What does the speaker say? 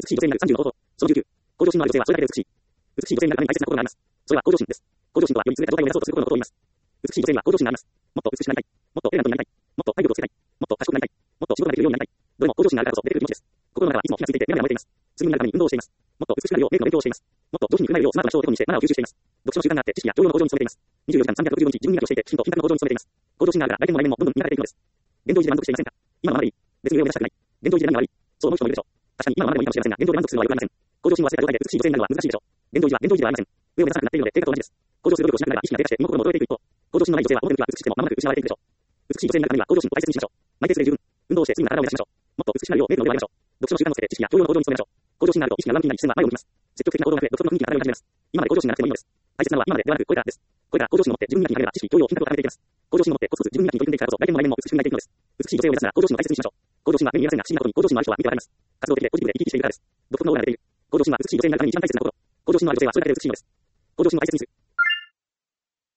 しい女性になる30の方法。その19。向上心のある女性はそれだけで美しい。美しい女性になるために大切なことがあります。それは向上心です。向上心とはより優れた状態を目指そうとすることのことを言います。美しい女性には向上心があります。もっと美しくなりたい。もっとエレガントになりたい。もっと体力をつけたい。もっと賢くなりたい。もっと仕事ができるようになりたい。どれも向上心があるからこそ出てくる気持ちです。心の中はいつも火がついていて目が燃えています。強みになるために運動をしています。もっと美しくなるようメイクの勉強をしています。もっと上品に振る舞えるようスマートな人を手本にしてマナーを吸収しています。読書の習慣があって知識や教養の向上に努めています。24時間365日自分磨きをしていて知識と品格の向上に努めています。向上心があるから来年も来年もどんどん磨かれていくのです。現状維持で満足していませんか？今のままでいい。別に上を目指したくない。現状維持で何が悪い？そう思う人もいるでしょう。確かに今のままでもいいかもしれませんが、現状で満足するのはよくありません。向上心を忘れた状態で美しい女性になるのは難しいでしょう。現状維持は現状維持ではありません。上を目指さなくなっているので、低下と同じです。向上する努力をしなければ意識が低下して身も心も衰えていく一方、向上心のない女性は表向きは美しくても間もなく失われていくでしょう。美しい女性になるためには向上心を大切にしましょう。毎日で十分。運動をしてスリムな体を目指しましょう。もっと美しくなるようメイクの腕を上げましょう。読書の習慣をつけて知識や教養の向上に努めましょう。向上心があると意識が上向きになり視線は前を向きます。積極的な行動が増え、独特の雰囲気が漂い始めます。今まで向上心がなくてもいいのです。大切なのは今までではなくこれからです。これから向上心を持って自分磨きになれば知識、教養、品格を高めていきます。向上心を持ってコツコツ自分磨きに取り組んでいくからこそ来年も来年も美しくなっていくのです。美しい女性を目指すなら向上心を大切にしましょう。向上心は目に見えませんが不思議なことに向上心のある人は見てわかります。活動的でポジティブで生き生きしているからです。独特のオーラが出ている。向上心は美しい女性になるために一番大切なこと。向上心のある女性はそれだけで美しいのです。向上心を大切にする。